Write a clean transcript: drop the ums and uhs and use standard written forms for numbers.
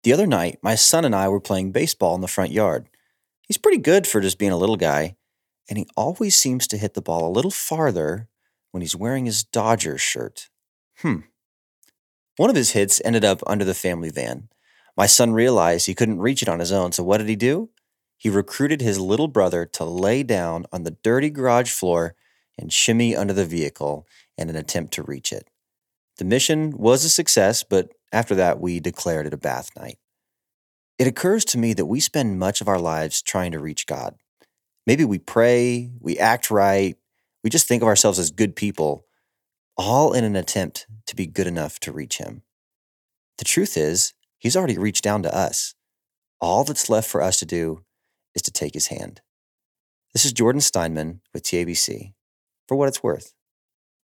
The other night, my son and I were playing baseball in the front yard. He's pretty good for just being a little guy, and he always seems to hit the ball a little farther when he's wearing his Dodgers shirt. Hmm. One of his hits ended up under the family van. My son realized he couldn't reach it on his own, so what did he do? He recruited his little brother to lay down on the dirty garage floor and shimmy under the vehicle in an attempt to reach it. The mission was a success, but after that, we declared it a bath night. It occurs to me that we spend much of our lives trying to reach God. Maybe we pray, we act right, we just think of ourselves as good people, all in an attempt to be good enough to reach Him. The truth is, He's already reached down to us. All that's left for us to do is to take His hand. This is Jordan Steinman with TABC, for what it's worth.